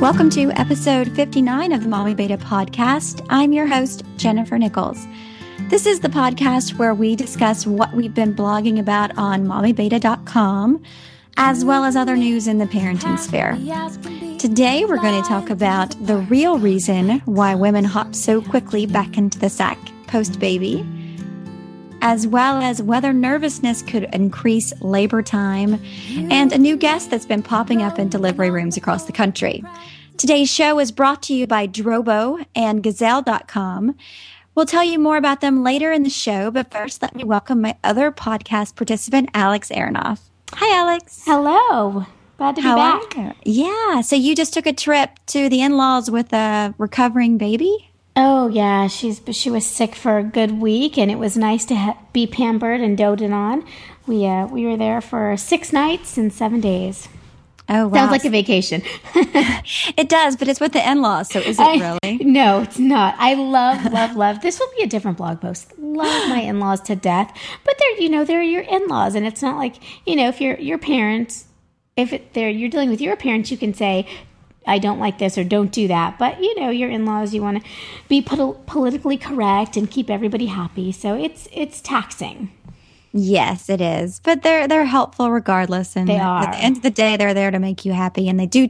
Welcome to episode 59 of the Mommy Beta podcast. I'm your host, Jennifer Nichols. This is the podcast where we discuss what we've been blogging about on mommybeta.com, as well as other news in the parenting sphere. Today, we're going to talk about the real reason why women hop so quickly back into the sack post-baby, as well as whether nervousness could increase labor time, and a new guest that's been popping up in delivery rooms across the country. Today's show is brought to you by Drobo and Gazelle.com. We'll tell you more about them later in the show, but first let me welcome my other podcast participant, Alex Aronoff. Hi, Alex. Hello. Glad to be back. Yeah, so you just took a trip to the in-laws with a recovering baby? Oh, yeah. She was sick for a good week, and it was nice to be pampered and doted on. We were there for 6 nights and 7 days. Oh, wow. Sounds like a vacation. It does, but it's with the in-laws, so is it really? No, it's not. I love. This will be a different blog post. Love my in-laws to death, but they're your in-laws, and it's not like, if you're your parents, you're dealing with your parents, you can say, I don't like this or don't do that. But, your in-laws, you want to be politically correct and keep everybody happy. So it's taxing. Yes, it is. But they're helpful regardless. And they are. At the end of the day, they're there to make you happy. And they do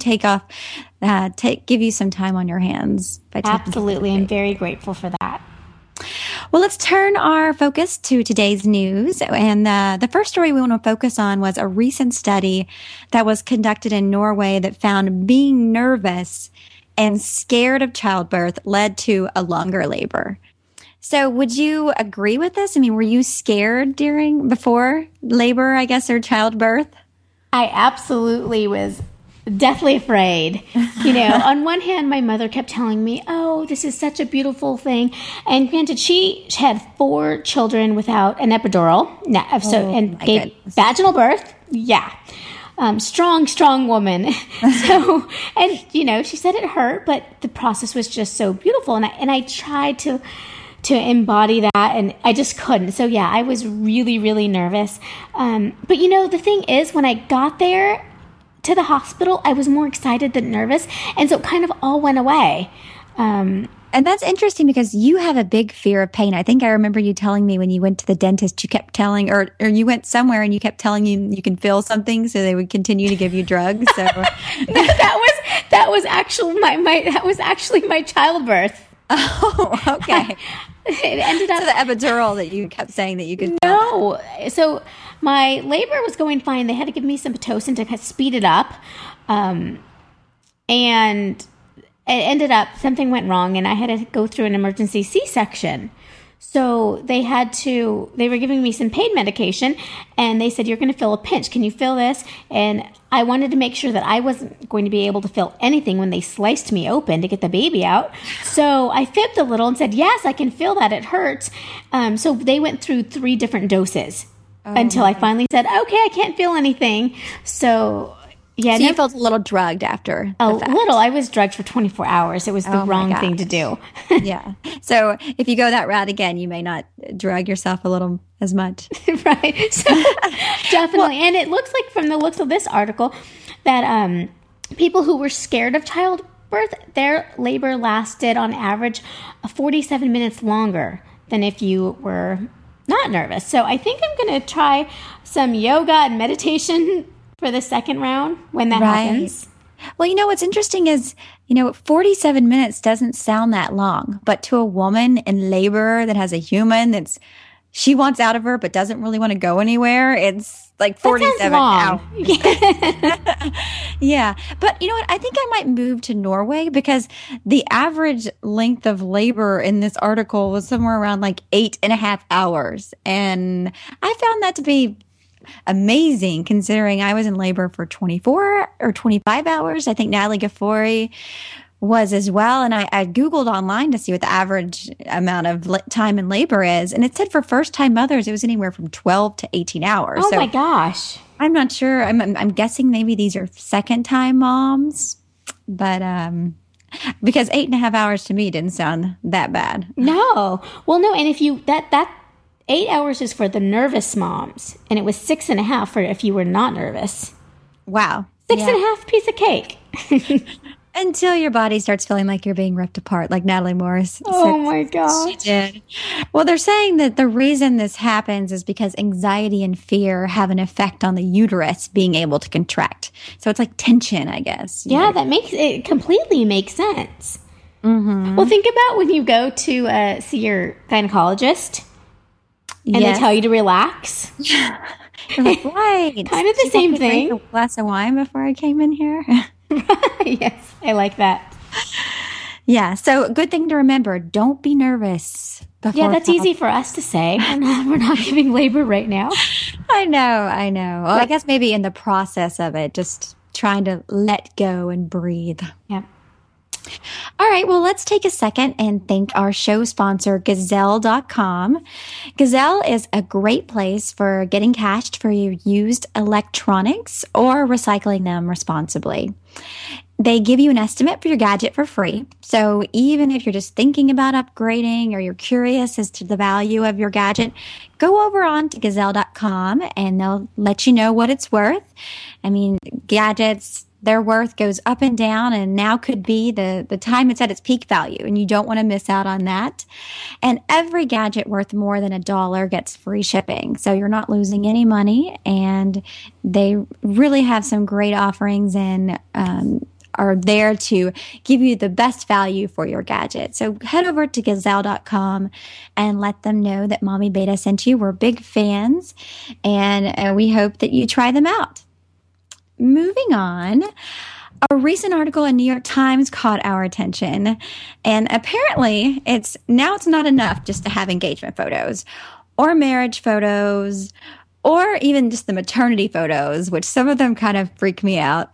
give you some time on your hands. Absolutely. I'm very grateful for that. Well, let's turn our focus to today's news. And the first story we want to focus on was a recent study that was conducted in Norway that found being nervous and scared of childbirth led to a longer labor. So would you agree with this? I mean, were you scared before labor, I guess, or childbirth? I absolutely was deathly afraid. On one hand, my mother kept telling me, oh, this is such a beautiful thing. And granted, she had 4 children without an epidural. Gave vaginal birth. Yeah. Strong woman. So, and, she said it hurt, but the process was just so beautiful. And I tried to embody that, and I just couldn't. So, yeah, I was really, really nervous. But, the thing is, when I got there, to the hospital, I was more excited than nervous. And so it kind of all went away. And that's interesting because you have a big fear of pain. I think I remember you telling me when you went to the dentist, you kept telling, or you went somewhere and you kept telling you can feel something, so they would continue to give you drugs. So that was actually my childbirth. Oh, okay. It ended up so the epidural that you kept saying that you could. No, so my labor was going fine. They had to give me some Pitocin to speed it up, and it ended up something went wrong, and I had to go through an emergency C-section. So they were giving me some pain medication, and they said, you're going to feel a pinch. Can you feel this? And I wanted to make sure that I wasn't going to be able to feel anything when they sliced me open to get the baby out. So I fibbed a little and said, yes, I can feel that. It hurts. So they went through 3 different doses until I finally said, okay, I can't feel anything. So... yeah, so you felt a little drugged after a little. I was drugged for 24 hours. It was the wrong thing to do. Yeah. So if you go that route again, you may not drug yourself a little as much. Right. So definitely. And it looks like from the looks of this article that people who were scared of childbirth, their labor lasted on average 47 minutes longer than if you were not nervous. So I think I'm going to try some yoga and meditation for the second round when that happens. Well, what's interesting is, 47 minutes doesn't sound that long, but to a woman in labor that has a human she wants out of her but doesn't really want to go anywhere, it's like 47 hours. Yeah. But you know what? I think I might move to Norway because the average length of labor in this article was somewhere around like 8.5 hours. And I found that to be amazing considering I was in labor for 24 or 25 hours. I think Natalie Gaffori was as well. And I Googled online to see what the average amount of time in labor is. And it said for first-time mothers, it was anywhere from 12 to 18 hours. Oh, my gosh. I'm not sure. I'm guessing maybe these are second-time moms. But because 8.5 hours to me didn't sound that bad. No. Well, no. And if you, that 8 hours is for the nervous moms. And it was 6.5 for if you were not nervous. Wow. Six and a half piece of cake. Until your body starts feeling like you're being ripped apart, like Natalie Morris Oh said my gosh. she did. Well, they're saying that the reason this happens is because anxiety and fear have an effect on the uterus being able to contract. So it's like tension, I guess. Yeah, that makes it completely makes sense. Mm-hmm. Well, think about when you go to see your gynecologist and they tell you to relax. You're like, right. Kind of the same thing. Drink a glass of wine before I came in here. Yes, I like that. Yeah, so good thing to remember. Don't be nervous. Yeah, that's easy for us to say. We're not giving labor right now. I know. Well, I guess maybe in the process of it, just trying to let go and breathe. Yeah. All right, well, let's take a second and thank our show sponsor, Gazelle.com. Gazelle is a great place for getting cashed for your used electronics or recycling them responsibly. They give you an estimate for your gadget for free. So even if you're just thinking about upgrading or you're curious as to the value of your gadget, go over on to Gazelle.com and they'll let you know what it's worth. I mean, gadgets, their worth goes up and down, and now could be the time it's at its peak value, and you don't want to miss out on that. And every gadget worth more than $1 gets free shipping, so you're not losing any money, and they really have some great offerings and are there to give you the best value for your gadget. So head over to Gazelle.com and let them know that Mommy Beta sent you. We're big fans, and we hope that you try them out. Moving on, a recent article in New York Times caught our attention, and apparently it's not enough just to have engagement photos or marriage photos or even just the maternity photos, which some of them kind of freak me out.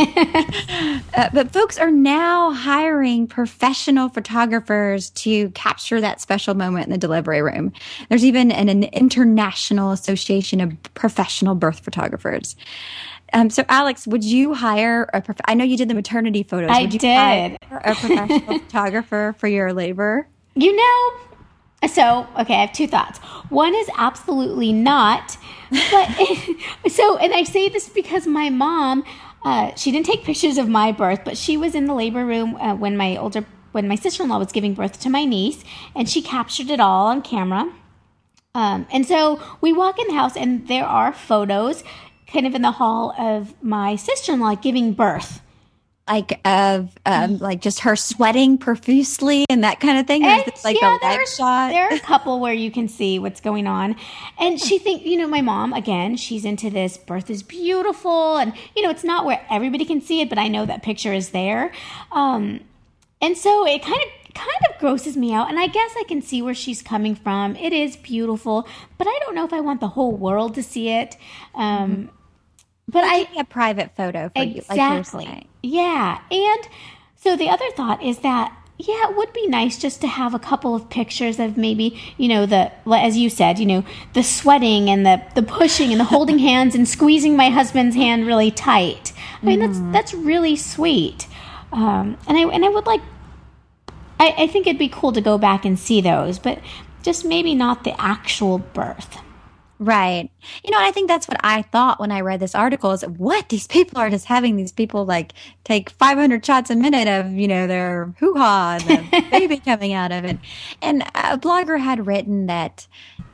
But folks are now hiring professional photographers to capture that special moment in the delivery room. There's even an international association of professional birth photographers. So, Alex, would you hire I know you did the maternity photos. I did. Hire a professional photographer for your labor? So, okay, I have two thoughts. One is absolutely not. But and I say this because my mom, she didn't take pictures of my birth, but she was in the labor room when my sister-in-law was giving birth to my niece, and she captured it all on camera. And so we walk in the house, and there are photos kind of in the hall of my sister-in-law giving birth. Like just her sweating profusely and that kind of thing? Or is this like a leg shot? There are a couple where you can see what's going on. And she my mom, again, she's into this, birth is beautiful. And, it's not where everybody can see it, but I know that picture is there. And so it kind of grosses me out. And I guess I can see where she's coming from. It is beautiful, but I don't know if I want the whole world to see it. But a private photo for you, like you're saying. Yeah. And so the other thought is that, it would be nice just to have a couple of pictures of maybe, as you said, the sweating and the pushing and the holding hands and squeezing my husband's hand really tight. I mean, that's really sweet. And I would like, I think it'd be cool to go back and see those, but just maybe not the actual birth. Right. I think that's what I thought when I read this article is what these people are just having these people like take 500 shots a minute of, their hoo-ha and the baby coming out of it. And a blogger had written that,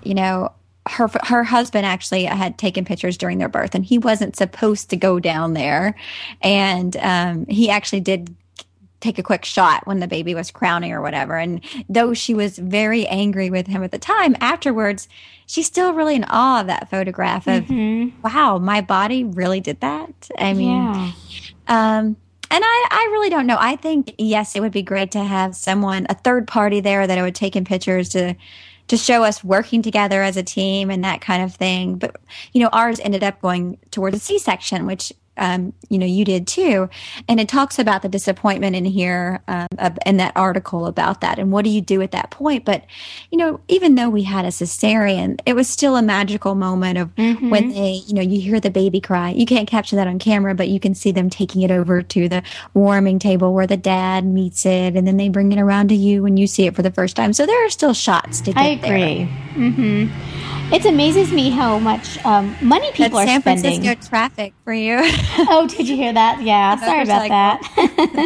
her husband actually had taken pictures during their birth and he wasn't supposed to go down there. And he actually did take a quick shot when the baby was crowning or whatever. And though she was very angry with him at the time, afterwards, she's still really in awe of that photograph of, wow, my body really did that. I mean, and I really don't know. I think, yes, it would be great to have a third party there that would take in pictures to show us working together as a team and that kind of thing. But, ours ended up going towards a C-section, which you did too. And it talks about the disappointment in here, in that article about that. And what do you do at that point? But, even though we had a cesarean, it was still a magical moment of when they, you hear the baby cry. You can't capture that on camera, but you can see them taking it over to the warming table where the dad meets it. And then they bring it around to you when you see it for the first time. So there are still shots to get there. I agree. It amazes me how much money people are spending. San Francisco traffic for you. Oh, did you hear that? Yeah, sorry about that.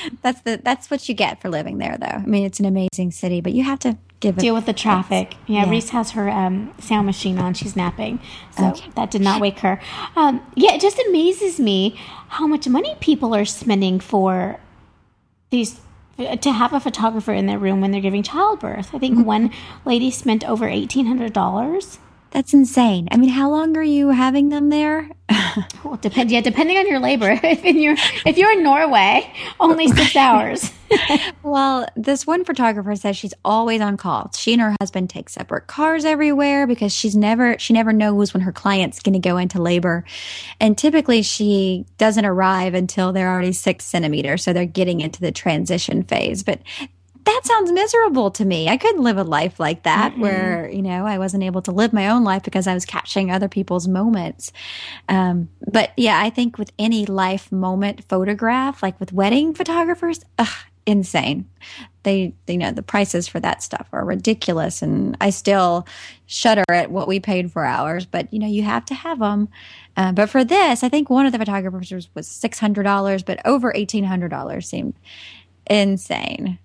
That's what you get for living there, though. I mean, it's an amazing city, but you have to deal with the traffic. Yeah, Reese has her sound machine on. She's napping, so that did not wake her. It just amazes me how much money people are spending for these, to have a photographer in their room when they're giving childbirth. I think one lady spent over $1,800. That's insane. I mean, how long are you having them there? Well, depending on your labor. If you're in Norway, only 6 hours. Well, this one photographer says she's always on call. She and her husband take separate cars everywhere because she never knows when her client's going to go into labor. And typically she doesn't arrive until they're already 6 centimeters. So they're getting into the transition phase. But that sounds miserable to me. I couldn't live a life like that where, I wasn't able to live my own life because I was capturing other people's moments. But yeah, I think with any life moment photograph, like with wedding photographers, insane. The prices for that stuff are ridiculous. And I still shudder at what we paid for ours, but you have to have them. But for this, I think one of the photographers was $600, but over $1,800 seemed insane.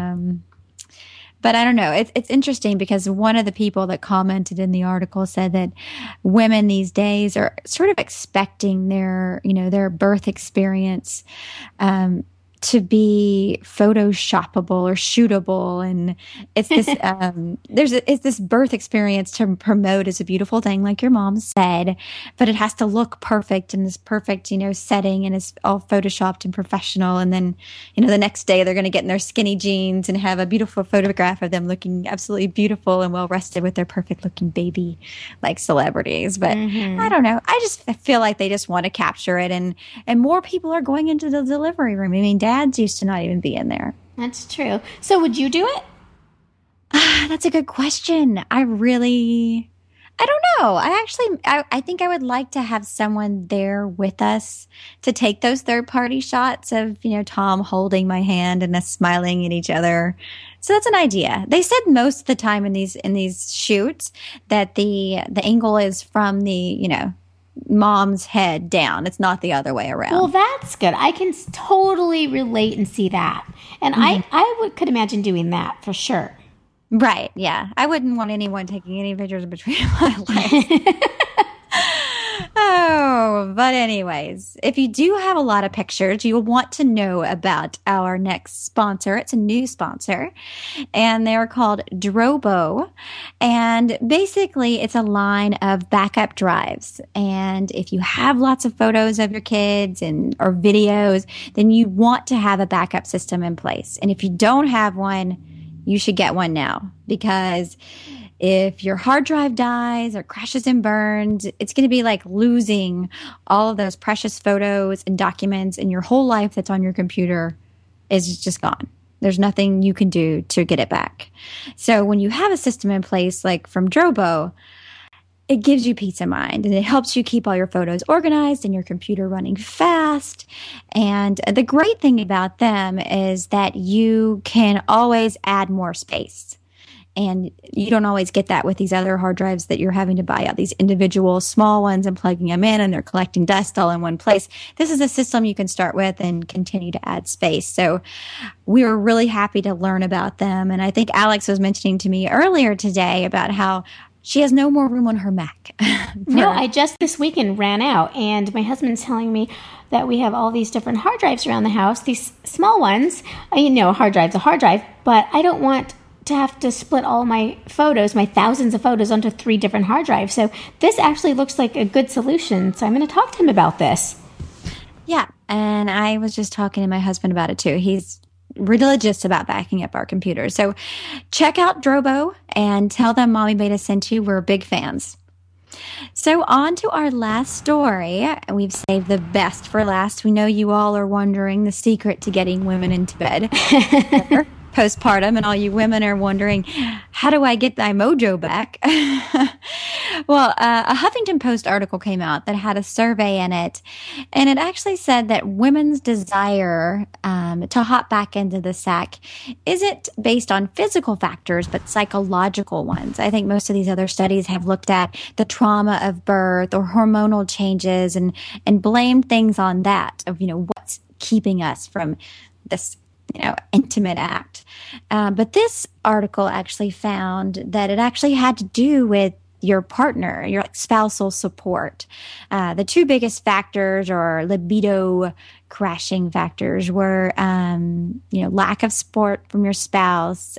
But I don't know. It's interesting because one of the people that commented in the article said that women these days are sort of expecting their birth experience, to be photoshoppable or shootable. And it's this, it's this birth experience to promote as a beautiful thing, like your mom said, but it has to look perfect in this perfect, setting, and it's all photoshopped and professional. And then, the next day they're going to get in their skinny jeans and have a beautiful photograph of them looking absolutely beautiful and well rested with their perfect looking baby, like celebrities. But I don't know. I feel like they just want to capture it, and more people are going into the delivery room. I mean, dads used to not even be in there. That's true. So would you do it? That's a good question. I don't know. I think I would like to have someone there with us to take those third-party shots of, Tom holding my hand and us smiling at each other. So that's an idea. They said most of the time in these shoots that the angle is from the, mom's head down. It's not the other way around. Well, that's good. I can totally relate and see that. And I could imagine doing that for sure. Right. Yeah. I wouldn't want anyone taking any pictures between my legs. But anyways, if you do have a lot of pictures, you'll want to know about our next sponsor. It's a new sponsor, and they're called Drobo. And basically, it's a line of backup drives. And if you have lots of photos of your kids or videos, then you want to have a backup system in place. And if you don't have one, you should get one now, because if your hard drive dies or crashes and burns, it's going to be like losing all of those precious photos and documents, and your whole life that's on your computer is just gone. There's nothing you can do to get it back. So when you have a system in place like from Drobo, it gives you peace of mind, and it helps you keep all your photos organized and your computer running fast. And the great thing about them is that you can always add more space. And you don't always get that with these other hard drives that you're having to buy out, these individual small ones and plugging them in, and they're collecting dust all in one place. This is a system you can start with and continue to add space. So we were really happy to learn about them. And I think Alex was mentioning to me earlier today about how she has no more room on her Mac. No, I just this weekend ran out, and my husband's telling me that we have all these different hard drives around the house, these small ones. A hard drive's a hard drive, but I don't want to have to split all my photos, my thousands of photos, onto 3 different hard drives. So this actually looks like a good solution. So I'm going to talk to him about this. Yeah, and I was just talking to my husband about it too. He's religious about backing up our computers. So check out Drobo and tell them Mommy Beta sent you. We're big fans. So on to our last story. We've saved the best for last. We know you all are wondering the secret to getting women into bed postpartum, and all you women are wondering, how do I get my mojo back? Well, a Huffington Post article came out that had a survey in it, and it actually said that women's desire to hop back into the sack isn't based on physical factors, but psychological ones. I think most of these other studies have looked at the trauma of birth or hormonal changes and blamed things on that of, what's keeping us from this, intimate act. But this article actually found that it actually had to do with your partner, your spousal support. The two biggest factors or libido crashing factors were, lack of support from your spouse,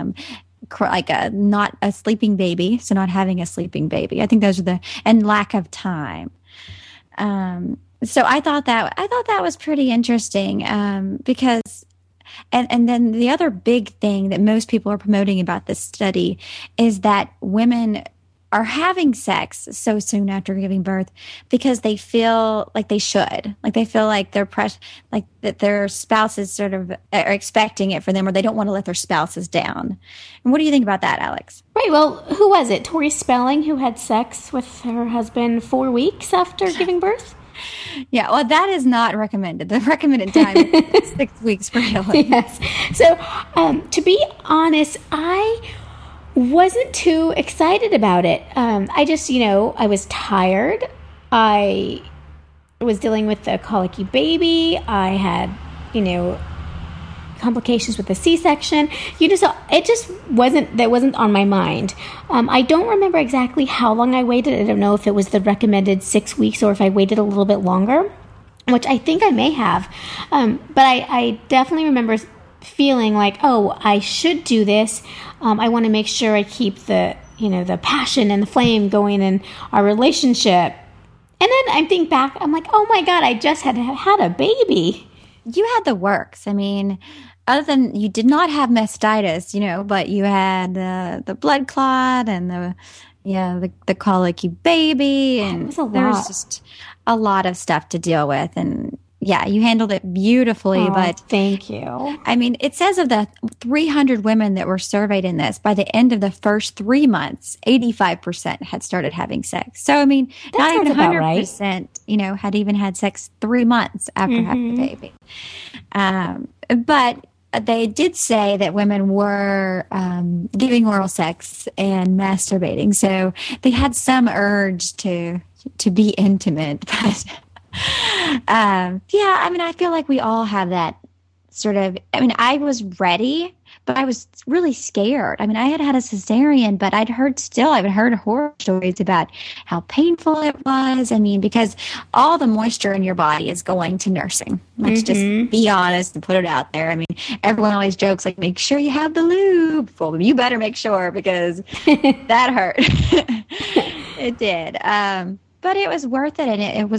not a sleeping baby, so not having a sleeping baby. I think those are and lack of time. So I thought that was pretty interesting, because, and then the other big thing that most people are promoting about this study is that women are having sex so soon after giving birth because they feel like they should, like they feel like they're like that their spouses sort of are expecting it for them, or they don't want to let their spouses down. And what do you think about that, Alex? Right. Well, who was it? Tori Spelling, who had sex with her husband 4 weeks after giving birth? Yeah, well, that is not recommended. The recommended time is 6 weeks, really. Yes. So, to be honest, I wasn't too excited about it. I just, I was tired. I was dealing with a colicky baby. I had, complications with the C-section. It just wasn't on my mind. I don't remember exactly how long I waited. I don't know if it was the recommended 6 weeks or if I waited a little bit longer, which I think I may have. But I definitely remember feeling like, oh, I should do this. I want to make sure I keep the passion and the flame going in our relationship. And then I think back, I'm like, oh my God, I just had a baby. You had the works. I mean, other than you did not have mastitis, but you had the blood clot and the colicky baby, and there was just a lot of stuff to deal with. And yeah, you handled it beautifully. But thank you. I mean, it says of the 300 women that were surveyed in this, by the end of the first 3 months, 85% had started having sex. So, I mean, that not even 100%, right. Had even had sex 3 months after having the baby. But they did say that women were giving oral sex and masturbating. So they had some urge to be intimate. But I mean, I feel like we all have that sort of, I mean, I was ready, but I was really scared. I mean, I had a cesarean, but I'd heard horror stories about how painful it was. I mean, because all the moisture in your body is going to nursing. Let's just be honest and put it out there. I mean, everyone always jokes like, make sure you have the lube. Well, you better make sure, because that hurt. It did. But it was worth it. And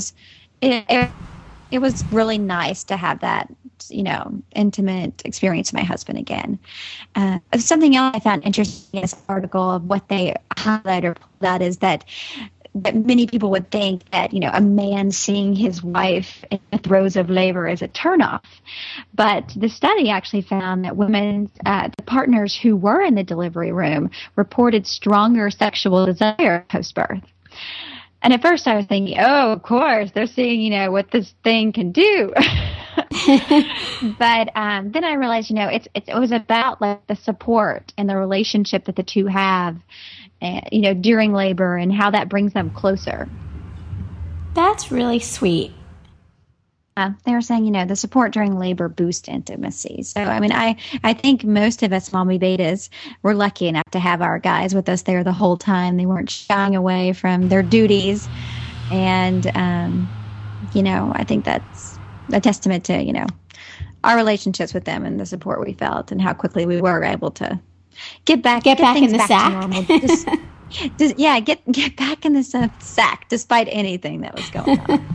it was really nice to have that, intimate experience with my husband again. Something else I found interesting in this article of what they highlight or pulled out is that many people would think that, a man seeing his wife in the throes of labor is a turnoff. But the study actually found that the partners who were in the delivery room reported stronger sexual desire post-birth. And at first I was thinking, oh, of course, they're seeing, what this thing can do. But then I realized, it was about like the support and the relationship that the two have, during labor, and how that brings them closer. That's really sweet. They were saying, the support during labor boosts intimacy. So, I mean, I think most of us mommy betas were lucky enough to have our guys with us there the whole time. They weren't shying away from their duties. And, I think that's a testament to, our relationships with them and the support we felt and how quickly we were able to get back in the sack. Get back in the sack despite anything that was going on.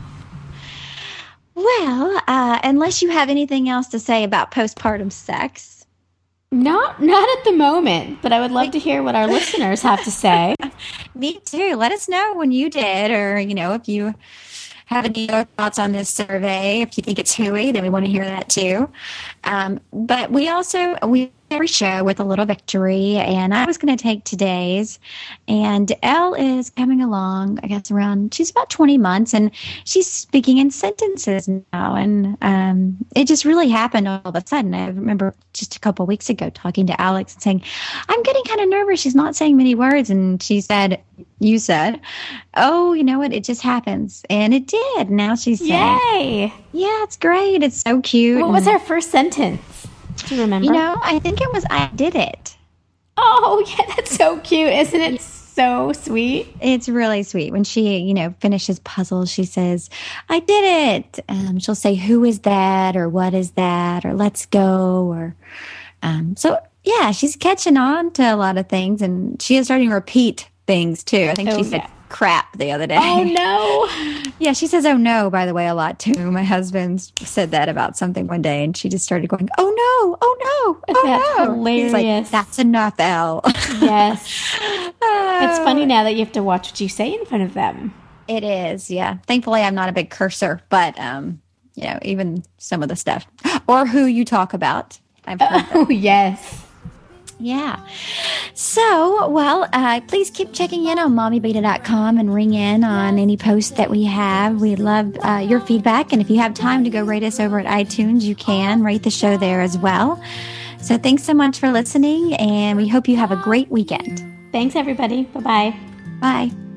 Well, unless you have anything else to say about postpartum sex. Not at the moment, but I would love to hear what our listeners have to say. Me too. Let us know when you did, or, if you have any other thoughts on this survey. If you think it's hooey, then we want to hear that too. But we every show with a little victory, and I was going to take today's. And Elle is coming along, I guess, she's about 20 months, and she's speaking in sentences now. And it just really happened all of a sudden. I remember just a couple of weeks ago talking to Alex and saying, I'm getting kind of nervous. She's not saying many words. And she said, you said, oh, you know what? It just happens. And it did. Now she's saying, yay. Yeah, it's great. It's so cute. What was her first sentence? Do you remember? You know, I think it was, I did it. Oh, yeah, that's so cute. Isn't it so sweet? It's really sweet. When she, finishes puzzles, she says, I did it. She'll say, who is that? Or what is that? Or let's go. Or, so yeah, she's catching on to a lot of things, and she is starting to repeat things too. I think she said crap the other day. Oh no. Yeah, she says, oh no, by the way, a lot too. My husband said that about something one day, and she just started going, oh no, oh no, oh that's no. Hilarious. He's like, that's enough, Elle. Yes. It's funny now that you have to watch what you say in front of them. It is, yeah. Thankfully, I'm not a big cursor, but, even some of the stuff. Or who you talk about. I've heard Oh, yes. Yeah. So, please keep checking in on mommybeta.com and ring in on any posts that we have. We love your feedback. And if you have time to go rate us over at iTunes, you can rate the show there as well. So thanks so much for listening, and we hope you have a great weekend. Thanks, everybody. Bye-bye. Bye.